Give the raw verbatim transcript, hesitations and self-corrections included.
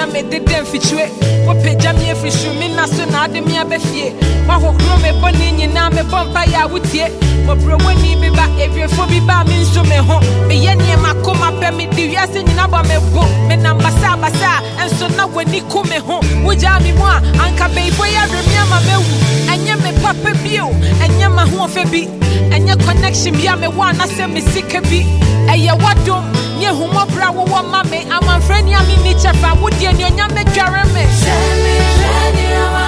me de dem fichwe wo peja me afishu me na so na ade me abefie wa hokro me boni nyina me bompa ya wutie wo bro woni bi ba ebiefo bi ba me nso me ho me ye ne makoma pe me di wiase nyina ba me bo me na mbasa basa enso na woni ku me ho wo ja mi mu a anka beifo ya remi ama mewu enye me papa bio enye ma ho ofe bi enye connection bia me wa na se me sika bi eye wadom nye humo bra wo wo ma me amanfrani ami ni chefa wo die ni onya me dware me se me ready